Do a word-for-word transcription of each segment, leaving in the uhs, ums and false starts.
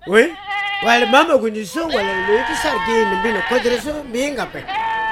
Oui. Wale mama kunjiso wala loyeki sargini mbino kodreso minga pe.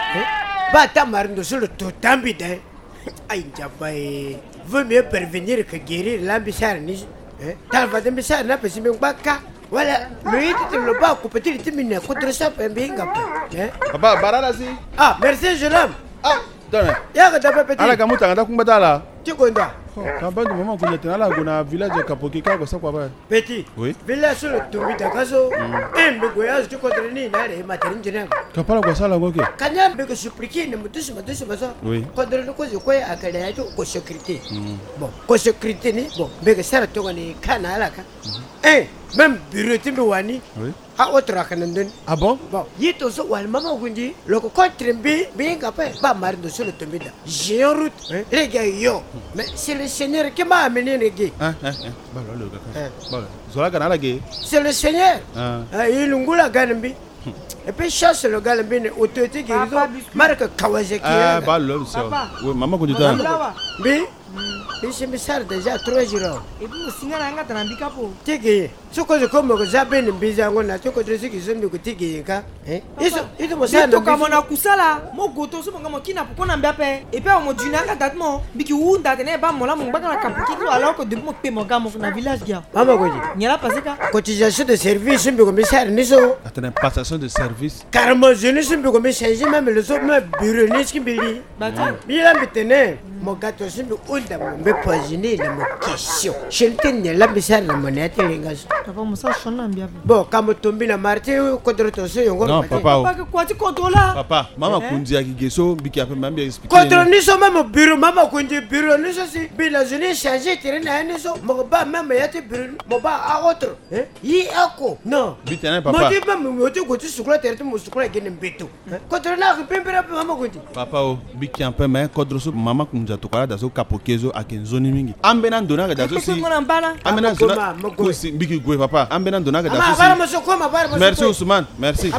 Ba tamarindo solo totambi dai. Ai jabai. Vaut mieux prévenir que guérir l'ambissar ni. Eh? Talva de mbissar na pe simbe baka. Wala loyeki te lo ba ko petit timine kodreso pe minga pe. Eh? Papa barala si. Ah, merci jeune homme. Ah, donne. Ya ka tape petit. Ala kamuta ngata kumbatala. Tikonda. Quand du moment qu'on était là, on a un village Kapoki, quoi, ça quoi. Petit. Oui. Village sur le tour de Kazo. Et me voyage du contre ni na les matériels. Kapala quoi ça là quoi. Kanya me que suppliquer ne me touche me touche ça. Oui. Contre le cause quoi à kala to ko sécurité. Bon, ko sécurité ni bon, me que ça to ni kana la ka. Eh, même bureau timbe wani. Oui. A autre akanandon. Ah bon? Bon, yito so wal mama gundi, le ko trembi bien capé ba marido sur le tombé da. J'ai en route, les gars yo. Mais c'est le Seigneur qui m'a amené les gars. Hein hein hein. Bah là le gars. Bah. Zola kana la gay. C'est le Seigneur. Ah. Il ngula galambi. Et puis chasse le galambi ne autorité guérison. Marque Kawasaki. Ah bah là c'est. Oui, maman quand tu t'as. Bi. Bi c'est misar déjà trois jours. Et puis le signal anga tanambika po. Tigi. Soko zo comme ko zabe ne bizango na soko dresi ki zombi ko tigi ka. Eh? Iso iso mo sa to kamona kusala. Mo goto so ngamo kina poko na mbape. Et puis mo duna anga datmo. Biki unda tene ba mola mo mbaka na kapuki ko alors que depuis mo pe mo gamo na village dia. Mama ko ji. Nyala paseka. Cotisation de service mbi ko misar niso. Attends, passation de service. Carrément je ne sais mbi ko changer même le so me bureau ni ski bili. Bata. Bila bitene. Mo gato simbi unda mo mbe poisiner na mo question. Shelten la misar na mo na telengas. Papa musa shona mbia. Bon, comme tombi na marté ko droto so yongo. Non, papa. Papa ko ti contrôla. Papa, mama kundi ya kigeso biki ape mambi expliquer. Contrôle ni so même bureau mama kundi bureau ni so si bila jeni changer terrain na ni so mo ba même ya te bureau mo ba a autre. Hein? Yi ako. Non. Bitene papa. Mo di même mo ti ko ti sukula terrain mo sukula gene beto. Contrôle na ko pembera mama kundi. Papa o biki ape mais kodroso mama kundi atokala dazo kapokezo akenzoni mingi. Ambena ndona ga dazo si. Ambena ndona ko si biki gwe papa. Ambena ndona ga dazo si. Merci Ousmane, merci.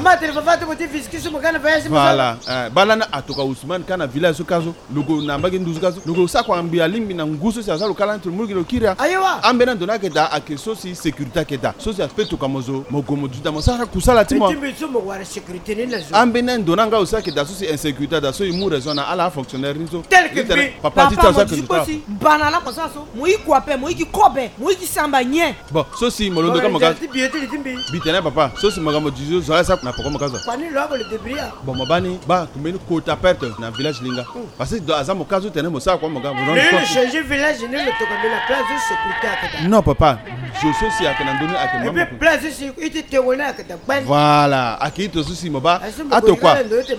Voilà. Balana atoka Ousmane kana village so kazo. Lugo na mbagi nduzu kazo. Lugo sakwa ambia limbi na nguso si azalo kala entre mulgi lo kiria. Ayewa. Ambena ndona ke da akeso si sécurité ke da. So si aspect to kamozo mogomo duta mo sara kusala timo. Ambena ndona nga osake da so si insécurité da so imu raison na ala fonctionnaire nizo. Tel que papa tita ça que tu banala ko ça so. Moi ko pe, moi ki kobe, moi ki samba nye. Bon, so si molondo ka moga. Bitene papa, so si moga mo dizo zo ça na poko mokaza. Pani logo le debria. Bon mabani ba kumeni kota perte na village linga. Parce que aza mokazo tene mo sa kwa moga. Le changer village ne le toka la place de sécurité akata. Non papa, je so si akana ndoni akema. Et puis place de sécurité te wona akata. Voilà, akito so si moba. Ato kwa.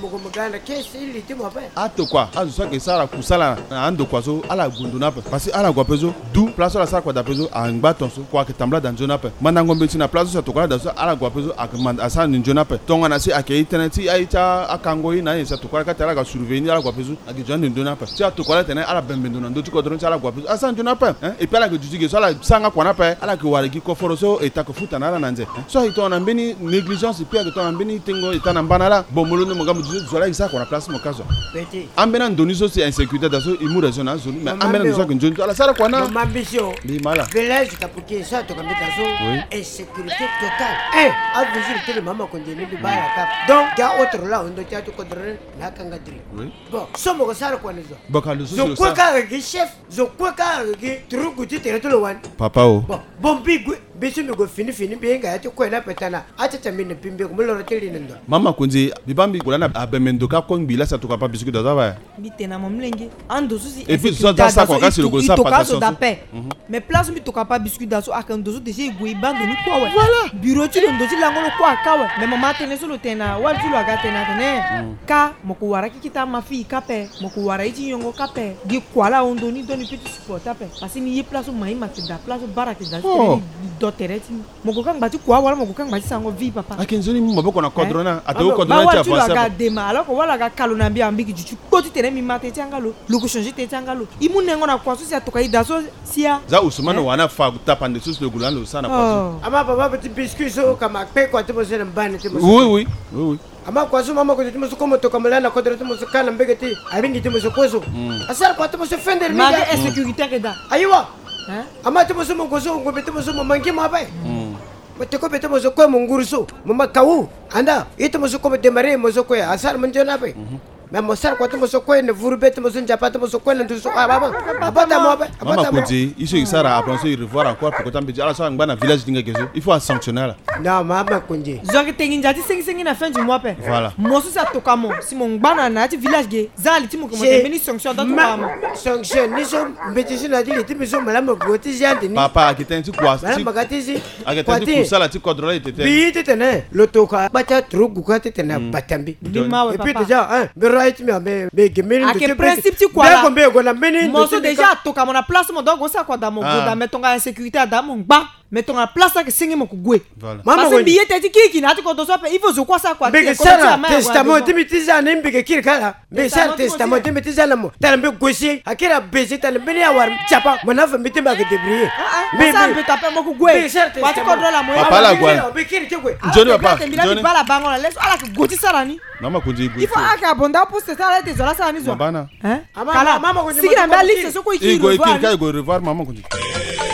Ato kwa. Azo so ke sara kusala na ando kwa so ala gunduna pa. Parce que ala kwa pezo du place la sa kwa da pezo angba tonso kwa ke tambla dans zona pa. Mandango mbeti na place so toka da so ala kwa pezo akman asa ninjona pa. Tonga na si ake internet aicha akango ina yesa toka ka tala ga survenir ala kwa pezo ake jona ndona pa. Si ato kwa tena ala bembendo na ndo tuko dron ala kwa pezo asa ndona pa. Hein et puis ala ke jujige so ala sanga kwa na pa ala ke warigi ko foroso eta ko futa na na nze. So ito na mbeni négligence et puis ake to na mbeni tengo eta na mbanala bomolo no mogamu juju zola isa kwa na place mo kazo. Petit. Ambena ndoni so si insécurité da so imu raison na zone mais ambena ndo so ke njonto ala sara kwa na. Mon ambition. Bi mala. Village kapuki ça to kamita so. Et sécurité totale. Eh, a visiter le maman konde ni baya ka. Donc ya autre là on doit to kodre na kanga dri. Oui. Bon, somo ko sara kwa nizo. Baka so so kwa ka ki chef, zo kwa ka ki truku ti tere to lo wan. Papa o. Bon, bon bi bisu mi go fini fini bi nga ya to kwa na petana. Acha tamine pimbe ko molo roteli ndo. Mama kunzi bibambi kulana abemendo ka kongbi la sa to ka pa biscuit da zaba. Bitena momlenge. Ando susi. Et puis ça ça kwa kasi le go sa passation. Mais place mi to ka pa biscuit da so akando so déjà igwe bando ni kwa we. Voilà. Bureau ti ndo ti lango lo kwa ka we. Mais mama tene so lo tena wa ti lo aga tena tene. Ka moko wara ki kita ma fi kape. Moko wara iti yongo kape. Di kwa la ondo ni doni petit support ape. Parce ni ye place mai ma ti da place baraka da do tereti. Moko kang bati kwa wala moko kang bati sango vi papa. Akinzoni mo boko na kodrona ato kodrona ti avancer. Ba wa ti dema alors ko wala ga kalo na mbi ambiki juchu. Ko ti tene mi mate ti angalo. Lo ko changer ti angalo. Imu nengo na kwa so si atoka ida so sia. Za Ousmane wana fa tapande sus le gulando sana kwa so. Ama papa petit biscuit so kama pe kwa ti mo se mbane ti mo. Oui oui. Oui oui. Ama kwa so mama ko ti mo so komo to kamala na kodro ti mo so kana mbegeti. Abingi ti mo so kweso. Asar kwa ti mo so fender mi. Ma de insécurité que da. Ayiwa. Hein? Ama ti mo so mo goso ngo beti mo so mo mangi ma bay. te ko bete mo so ko mo nguruso mo makawu anda ito mo so ko demare mo so ko asar mo jona pe mais mo sar ko to mo so ko ne vurbe to mo so njapa to mo so ko ne so ababa abata mo ba Maman Konzi, il se sara après se revoir encore pour que tu me dises alors ça ngba na village dinga kezo. Il faut sanctionner là. Non, Maman Konzi. Zoki tengi njati sengi sengi na fin du mois pe. Voilà. Mo so sa toka mo si mo ngba na ti village ge za li ti mo ko mo te meni sanction dans toka mo. Sanction ni so mbeti na di ti mi so mala mo goti jante ni. Papa akitenzi kwa. Mala magati si. Akitenzi kusala ti contrôler tete. Bi tete ne lo toka bata trugu ka tete na batambi. Et puis déjà hein, be right me be be gemeni de ce principe ti kwa la. Be ko na meni. Mo so déjà toka mo na place mo donc ça quoi dans mon goda metonga insécurité dans mon ba metonga place que singi mo kugwe. Voilà. Parce que billet ti kiki na ti ko do so pe il faut zo quoi ça quoi. Be sara testament ti mitiza ne mbe ke kirkala. Be sara testament ti mitiza na mo. Tala be gosi akira bezi tala beni awar chapa mo na fa miti ba ke débrouiller. Mais ça peut taper mo kugwe. Pas ti ko do la mo. Papa la gwa. Be kiri kwe. Johnny papa. Johnny bala bango la laisse ala ke goti sara ni. Maman Konzi. Il faut aka bonda pour se sara te zola sara ni zo. Bana. Hein? Kala. Sigi na ba liste so ko iki Il go revoir. il go revoir Maman Konzi.